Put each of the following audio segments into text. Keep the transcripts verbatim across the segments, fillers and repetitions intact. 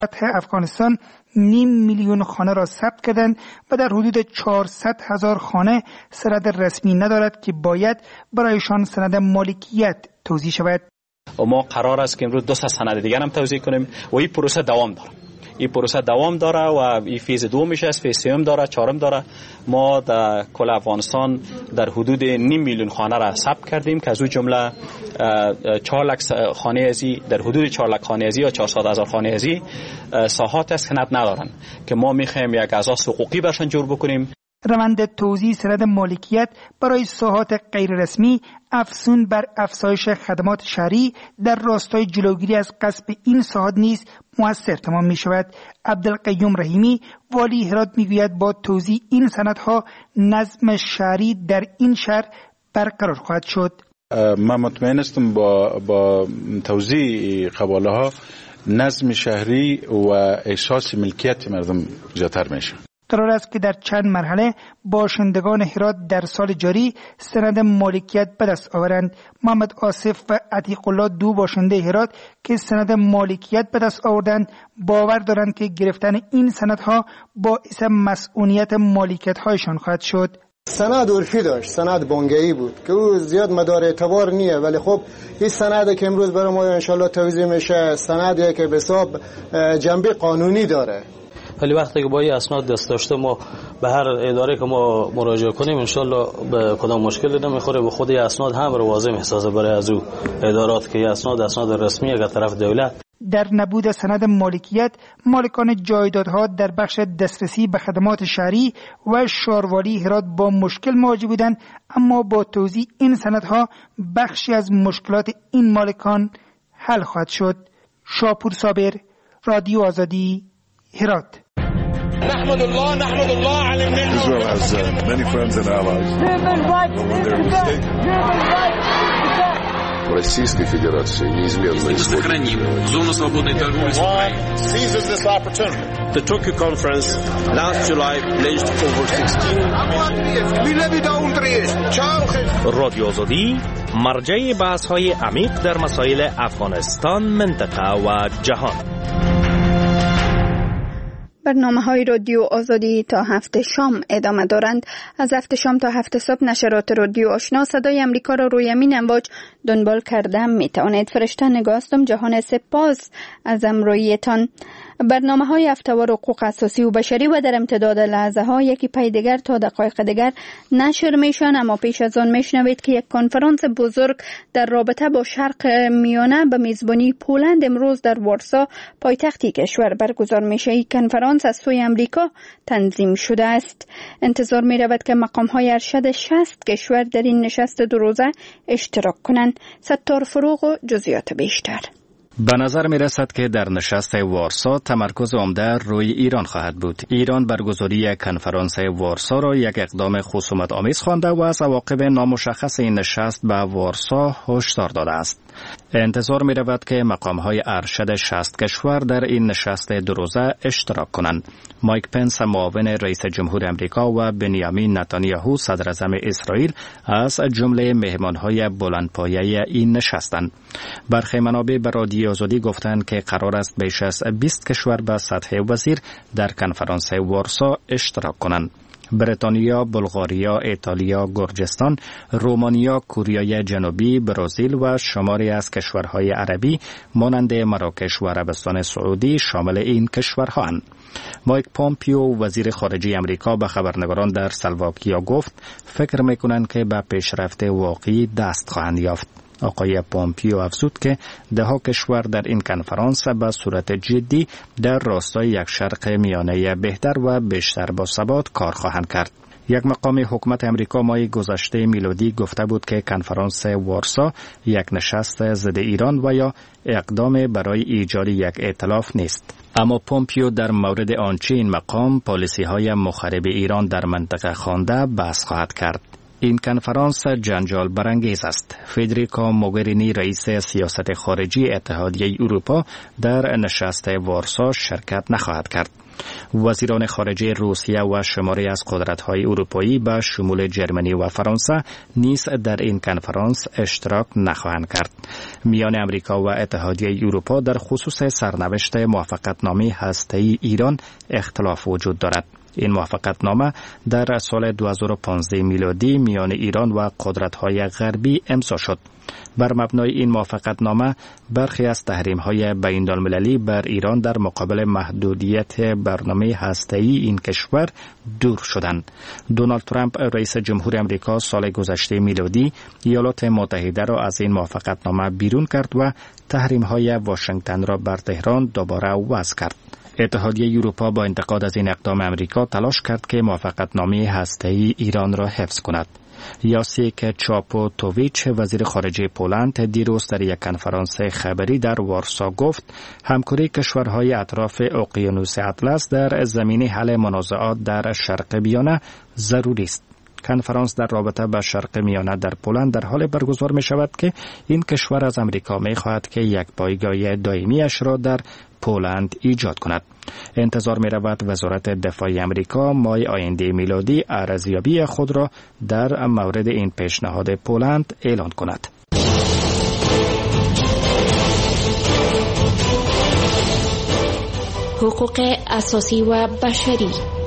افغانستان نیم میلیون خانه را ثبت کردند و در حدود چهارصد هزار خانه سند رسمی ندارد که باید برایشان سند مالکیت توزیع شود. و ما قرار است که امروز دو سند دیگر هم توزیع کنیم و این پروسه دوام داره. این پروسه دوام داره و این فیز دومش است، فیز سوم داره، چهارم داره. ما در کل افغانستان در حدود نیم میلیون خانه را ثبت کردیم که از اون جمله چهار لک خانه ازی در حدود چهار لک خانه ازی یا چهارصد هزار خانه ازی ساحات است که سند ندارن که ما میخوایم یک اساس حقوقی برشان جور بکنیم. روند توزیع سند مالکیت برای ساحات غیر رسمی افزون بر افزایش خدمات شهری در راستای جلوگیری از غصب این ساحات نیز مؤثر تمام می شود. عبدالقیوم رحیمی والی هرات می گوید با توزیع این سندها نظم شهری در این شهر برقرار خواهد شد. من مطمئن هستم با با توزیع قباله ها نظم شهری و احساس ملکیت مردم زیادتر میشه. قرار است که در چند مرحله باشندگان هرات در سال جاری سند مالکیت به دست آورند. محمد آصف و عتیق الله دو باشنده هرات که سند مالکیت به دست آوردند باور دارند که گرفتن این سندها باعث مسئولیت مالکیت هایشان خواهد شد. سند عرفی داشت، سند بانگی بود که او زیاد مدار اعتبار نیه، ولی خب این سند که امروز برای ما انشالله توزیع میشه سندیه که به حساب جنبه قانونی داره. ولی وقتی که با این اسناد دست داشته ما به هر اداره که ما مراجعه کنیم انشالله به کدام مشکلی نمیخوره. به خود اسناد هم رو واضح احساس برای از او ادارات که اسناد اسناد رسمی از طرف دولت. در نبود سند مالکیت مالکان جایدادها در بخش دسترسی به خدمات شهری و شاروالی هرات با مشکل مواجه بودند، اما با توزیع این سندها بخشی از مشکلات این مالکان حل خواهد شد. شاپور صابر، رادیو آزادی، هرات. نحمد الله نحمد الله على النعمة. Israel has uh, many friends and allies. В Российской Федерации неизменно сохраним зону свободной торговли с Украиной. Seizes this opportunity. The Tokyo conference last July pledged over sixteen. رادیو آزادی مرجع بحث‌های عمیق در مسائل افغانستان، منطقه و جهان. برنامه‌های رادیو آزادی تا هفت شام ادامه دارند. از هفت شام تا هفت صبح نشرات رادیو آشنا صدای امریکا را روی امین امواج دنبال کرده می توانید. فرشته نگاهستم. جهان سپاس از امرویتان. برنامه های هفته‌وار حقوق اساسی و بشری و در امتداد لحظه ها یکی پی دیگر تا دقایق دیگر نشر میشن، اما پیش از آن میشنوید که یک کنفرانس بزرگ در رابطه با شرق میانه به میزبانی پولند امروز در وارسا پایتخت کشور برگزار میشه. این کنفرانس از سوی امریکا تنظیم شده است. انتظار می رود که مقام های ارشد شصت کشور در این نشست دو روزه اشتراک کنند. ستار فروغ و جزئیات بیشتر. به نظر می رسد که در نشست وارسا تمرکز عمده روی ایران خواهد بود. ایران برگزاری کنفرانس وارسا را یک اقدام خصومت آمیز خوانده و از عواقب نامشخص این نشست به وارسا هشدار داده است. انتظار می رود که مقام های ارشد شصت کشور در این نشست دو روزه اشتراک کنند. مایک پنس معاون رئیس جمهور امریکا و بنیامین نتانیاهو صدر اعظم اسرائیل از جمله مهمان های بلندپایه این نشستند. برخی منابع به رادیو آزادی گفتند که قرار است بیش از بیست کشور به سطح وزیر در کنفرانس وارسا اشتراک کنند. بریتانیا، بلغاریا، ایتالیا، گرجستان، رومانیا، کره جنوبی، برزیل و شماری از کشورهای عربی مانند مراکش و عربستان سعودی شامل این کشورهاند. مایک پومپیو وزیر خارجه امریکا به خبرنگاران در سلواکیا گفت فکر میکنند که به پیشرفت واقعی دست خواهند یافت. آقای پومپیو افزود که ده ها کشور در این کنفرانس به صورت جدی در راستای یک شرق میانه بهتر و بیشتر با ثبات کار خواهند کرد. یک مقام حکومت امریکا ماه گذشته میلادی گفته بود که کنفرانس وارسا یک نشست ضد ایران و یا اقدام برای ایجاد یک ائتلاف نیست. اما پومپیو در مورد آنچه این مقام پالیسی های مخرب ایران در منطقه خوانده بحث خواهد کرد. این کنفرانس جنجال برانگیز است. فدریکا موگرینی رئیس سیاست خارجی اتحادیه اروپا در نشست وارسا شرکت نخواهد کرد. وزیران خارجه روسیه و شماری از قدرت‌های اروپایی به شمول جرمنی و فرانسه نیز در این کنفرانس اشتراک نخواهند کرد. میان امریکا و اتحادیه اروپا در خصوص سرنوشت موافقتنامه هسته‌ای ایران اختلاف وجود دارد. این موافقتنامه در سال دو هزار و پانزده میلادی میان ایران و قدرت‌های غربی امضا شد. بر مبنای این موافقتنامه برخی از تحریم‌های بین‌المللی بر ایران در مقابل محدودیت برنامه هسته‌ای این کشور دور شدند. دونالد ترامپ رئیس جمهور آمریکا سال گذشته میلادی ایالات متحده را از این موافقتنامه بیرون کرد و تحریم‌های واشنگتن را بر تهران دوباره وضع کرد. اتحادیه اروپا با انتقاد از این اقدام امریکا تلاش کرد که موافقتنامه هسته‌ای ایران را حفظ کند. یاسیک چاپوتوویچ وزیر خارجه پولند دیروز در یک کنفرانس خبری در وارسا گفت همکاری کشورهای اطراف اقیانوس اطلس در زمینه حل منازعات در شرق میانه ضروری است. کنفرانس در رابطه با شرق میانه در پولند در حال برگزار می شود که این کشور از امریکا می خواهد که یک پایگاه دائمی‌اش را در پولند ایجاد کند. انتظار می رود وزارت دفاع امریکا ماه آینده میلادی ارزیابی خود را در مورد این پیشنهاد پولند اعلان کند. حقوق اساسی و بشری.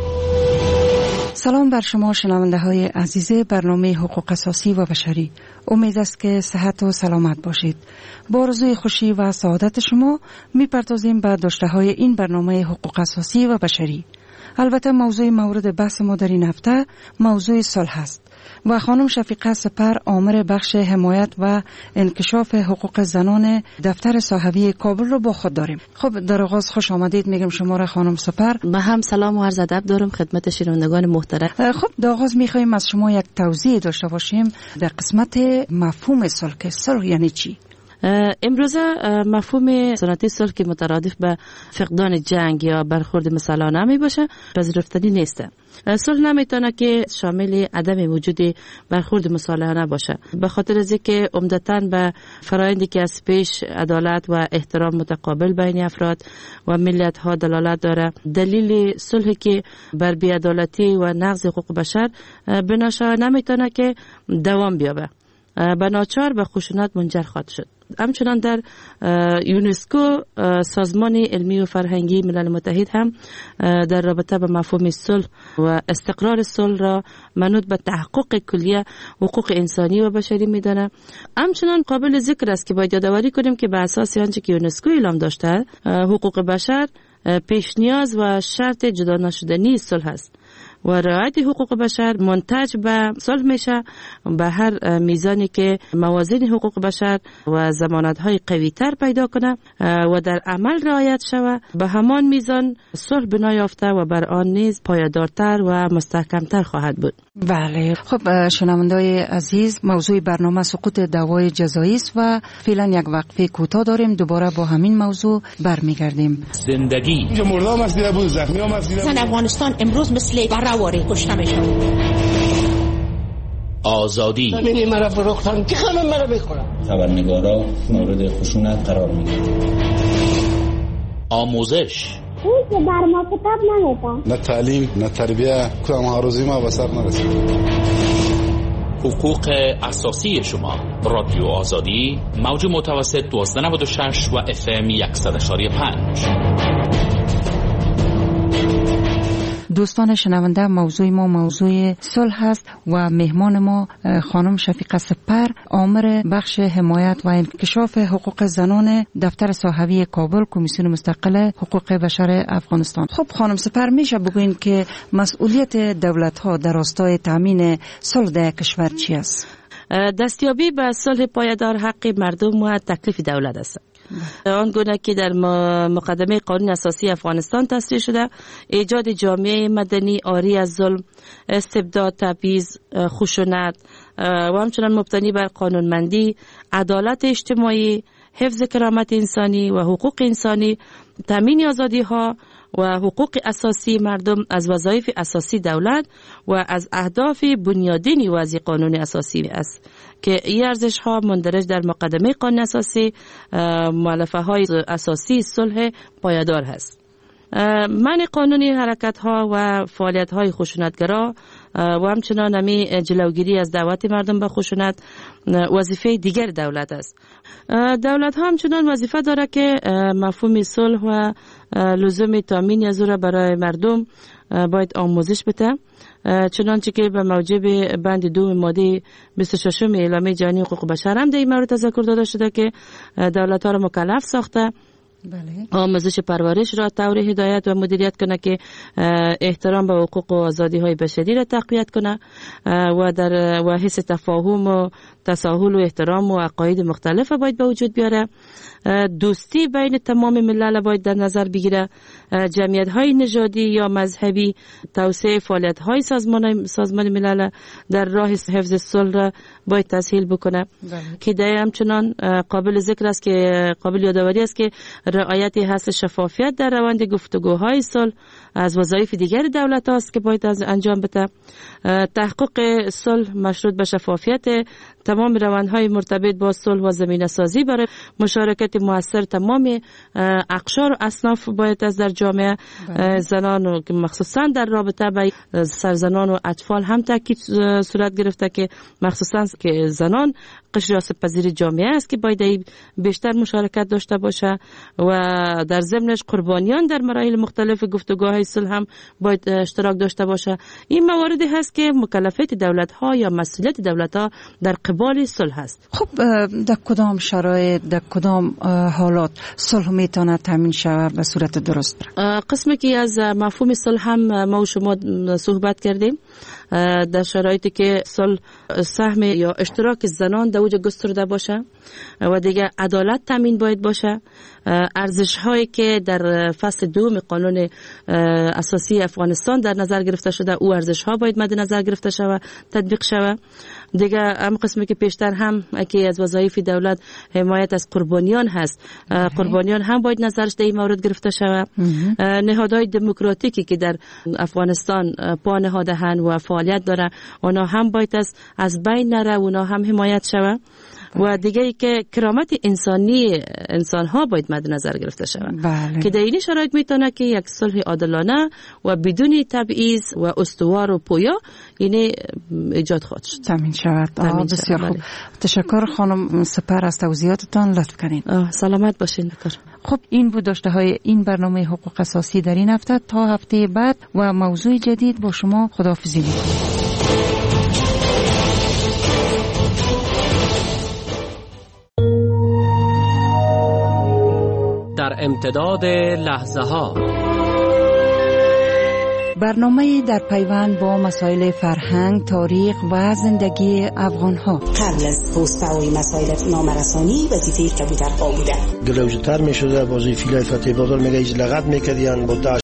سلام بر شما شنونده های عزیز برنامه حقوق اساسی و بشری. امید است که صحت و سلامت باشید. با آرزوی خوشی و سعادت شما میپردازیم به داشته های این برنامه حقوق اساسی و بشری. البته موضوع مورد بحث ما در این هفته موضوع صلح است و خانم شفیقه سپر آمر بخش حمایت و انکشاف حقوق زنان دفتر صحوی کابل رو با خود داریم. خب در آغاز خوش آمدید میگم شما را خانم سپر. من هم سلام و عرض ادب دارم خدمت شنوندگان محترم. خب در آغاز میخوایم از شما یک توضیح داشته باشیم در قسمت مفهوم صلح. که صلح یعنی چی؟ امروزه مفهوم سنتی صلح که مترادف به فقدان جنگ یا برخورد مسالانه می باشه پذیرفتنی نیست. صلح نمیتونه که شامل عدم وجود برخورد مسالانه باشه، به خاطر از اینکه عمدتاً به فرآیندی که از پیش عدالت و احترام متقابل بین افراد و ملت ها دلالت داره. دلیل صلحی که بر بی‌عدالتی و نقض حقوق بشر بناشه نمیتونه که دوام بیابه، به ناچار به خشونت منجر خواهد شد. همچنان در یونسکو سازمان علمی و فرهنگی ملل متحد هم در رابطه با مفهوم صلح و استقرار صلح را منوط به تحقق کلیه حقوق انسانی و بشری میدانه. همچنان قابل ذکر است که باید یادآوری کنیم که به اساس آنچه که یونسکو اعلام داشته حقوق بشر پیش نیاز و شرط جدا نشدنی صلح است و رعایت حقوق بشر منتج به صلح میشه به هر میزانی که موازین حقوق بشر و ضمانت‌های قوی‌تر پیدا کنه و در عمل رعایت شود، به همان میزان صلح بنا یافته و بر آن نیز پایدارتر و مستحکمتر خواهد بود. بله. خب شنونده‌های عزیز، موضوع برنامه سقوط دعوای جزایی است و فعلا یک وقفه کوتاه داریم، دوباره با همین موضوع برمیگردیم. زندگی مردم از دیده بود، زخمی هم از دیده بود. افغانستان امروز مثل برآوری کشته میشه. آزادی همین مرا فروختن که همه مرا بخورن. خبرنگارا مورد خشونت قرار میگیرن. آموزش اون که بر ما کتاب نمیدن. نه تعلیم نه تربیه، کدام هاروزی ما به سر نرسید. حقوق اساسی شما. رادیو آزادی موج متوسط دویست و نود و شش و اف ام صد و پنج. دوستان شنونده، موضوع ما موضوع صلح است و مهمان ما خانم شفیقه سپر آمر بخش حمایت و انکشاف حقوق زنان دفتر صحوی کابل کمیسیون مستقل حقوق بشر افغانستان. خب خانم سپر، میشه بگوین که مسئولیت دولت ها در راستای تامین صلح در کشور چی است؟ دستیابی به صلح پایدار حق مردم و تکلیف دولت است. آنگونه که در مقدمه قانون اساسی افغانستان تصریح شده، ایجاد جامعه مدنی عاری از ظلم، استبداد، تبعیض، خشونت و همچنان مبتنی بر قانونمندی، عدالت اجتماعی، حفظ کرامت انسانی و حقوق انسانی، تامین آزادی ها و حقوق اساسی مردم از وظایف اساسی دولت و از اهداف بنیادین وضع قانون اساسی است که این ارزش ها مندرج در مقدمه قانون اساسی مؤلفه های اساسی صلح پایدار هست. منع قانونی حرکت ها و فعالیت های خشونتگرا و همچنان همی جلوگیری از دعوت مردم به خشونت وظیفه دیگر دولت است. دولت ها همچنان وظیفه داره که مفهوم صلح و لزوم تامین از او برای مردم باید آموزش بده، چنانچه که به موجب بند دو ماده بیست و شش اعلامیه جهانی حقوق بشر هم در این مورد تذکر داده شده که دولت ها را مکلف ساخته بله. آموزش پرورش را طور هدایت و مدیریت کنه که احترام به حقوق و آزادی های بشری را تقویت کنه و در و حس تفاهم و تساهل و احترام و عقاید مختلف باید به وجود بیاره. دوستی بین تمام ملل باید در نظر بگیره. جمعیت های نژادی یا مذهبی توسعه فعالیت های سازمان سازمان ملل در راه حفظ صلح را باید تسهیل بکنه که در همچنان قابل ذکر است که قابل یادآوری است که رعایت حس شفافیت در روند گفتگوهای صلح از وظایف دیگر دولت است که باید از انجام بده. تحقق صلح مشروط به شفافیت تمام روندهای مرتبط با صلح و زمینه سازی برای مشارکت مؤثر تمام اقشار و اصناف باید از در جامعه زنان و مخصوصا در رابطه با سرزنان و اطفال هم تاکید صورت گرفته که مخصوصا که زنان قشر آسیب‌پذیر جامعه است که باید بیشتر مشارکت داشته باشه و در ضمنش قربانیان در مراحل مختلف گفتگوهای صلح هم باید اشتراک داشته باشه. این مواردی هست که مکلفیت دولت ها یا مسئولیت دولت ها در قبال صلح است. خب در کدام شرایط در کدام حالات صلح میتونه تامین شود به صورت درست؟ قسمی که از مفهوم صلح هم ما و شما صحبت کردیم. در شرایطی که صلح سهم یا اشتراک زنان در اوج گسترده باشه و دیگه عدالت تامین باید باشه. ارزش هایی که در فصل دوم قانون اساسی افغانستان در نظر گرفته شده او ارزش ها باید مد نظر گرفته شود، تطبیق شود. دیگه هم قسمی که پیشتر هم که از وظایف دولت حمایت از قربانیان هست، قربانیان هم باید نظرش در این مورد گرفته شود. نهادهای دموکراتیکی که در افغانستان پا نهاده‌اند و فعالیت داره اونا هم باید از از بین نره، اونا هم حمایت شود. و دیگه ای که کرامت انسانی انسان ها باید مد نظر گرفته شود بله. که در این شرایط میتونه که یک صلح عادلانه و بدون تبعیض و استوار و پویا اینه ایجاد خواهد شد. تامین شود. بسیار خوب. تشکر خانم سپر از توضیحاتتان، لطف کنین. سلامت باشین دکتر. خب این بود داشته های این برنامه حقوق اساسی در این هفته. تا هفته بعد و موضوع جدید با شما خداحافظی می‌کنم. در امتداد لحظه ها برنامه در پیوند با مسائل فرهنگ، تاریخ و زندگی افغان ها. قبل از پست‌های مسائل نامرسانی وظیفه کبوترها بوده. گلوجتر می شده وظیفه فتح بازار میگه ایج لغت میکردین با